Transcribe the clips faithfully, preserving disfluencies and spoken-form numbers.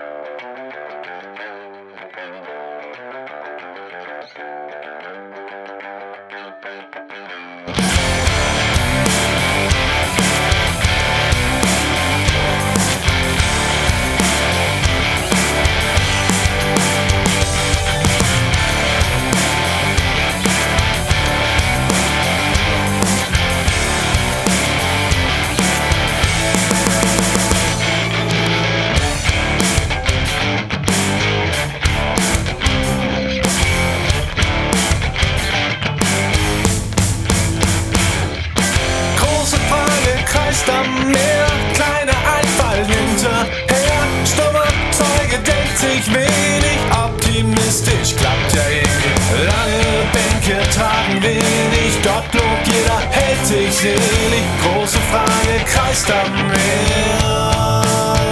Am Meer, kleiner Einfall hinterher. Stummer Zeuge denkt sich wenig, optimistisch klappt ja eh. Lange Bänke tragen wenig, dort lobt jeder, hält sich selig. Große Frage kreist am Meer.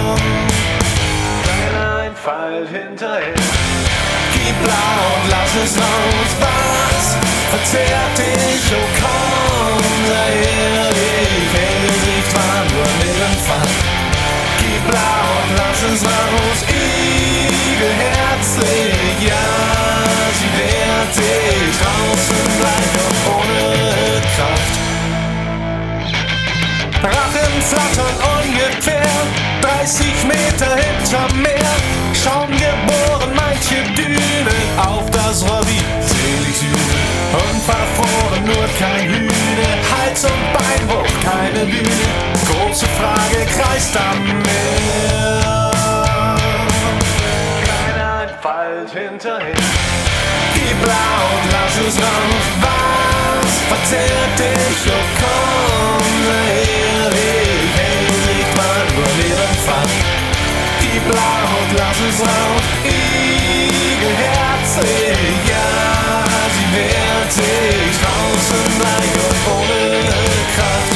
Kleiner Einfall hinterher. Gib blau und lass es raus, was verzehrt dich, oh komm, sei ehrlich, Hellsicht war nur Mittelfall. Gib blau und lass es raus, Igel herzlich, ja, sie wehrt sich draußen gleich und ohne Kraft. Rachen flattern ungefähr dreißig Meter hinterm Meer. Schaum geboren, manche Düne auf das Revir, selig sie jubeln und verfroren, nur kein Hühne. Hals- und Beinbruch, keine Bühne, große Frage kreist am Meer. Kein Einfall hinterher. Gib blau und lass es raus, was verzehrt dich, oh komm, sei ehrlich, Hellsicht war nur Nebenfall. Gib blau und lass es raus, Igel herzlich, ja, sie wehrt sich draußen gleich und ohne Kraft.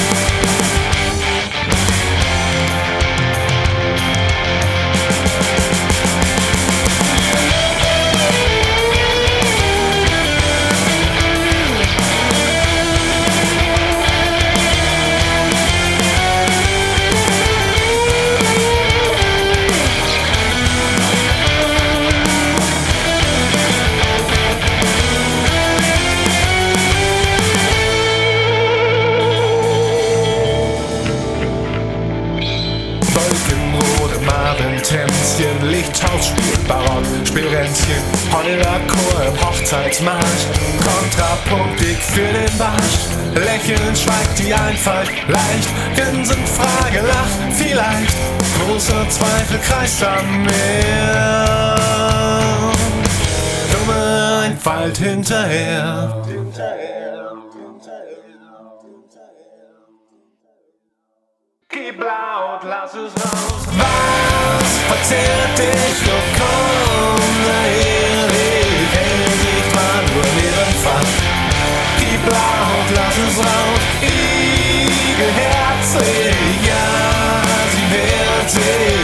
Tänzchen, Lichthaus spielt Barock, Spirenzchen, Hollerchor im Hochzeitsmarsch, kontrapunktig für den Barsch. Lächeln schweigt die Einfalt, leicht, Grinsen, Frage, Lach, vielleicht, großer Zweifel kreist am Meer. Dumme Einfalt hinterher. Gib blau und lass es raus, was verzehrt dich, oh komm, sei ehrlich, Hellsicht war nur Nebenfall. Gib blau und lass es raus, Igel herzlich, ja, sie wehrt sich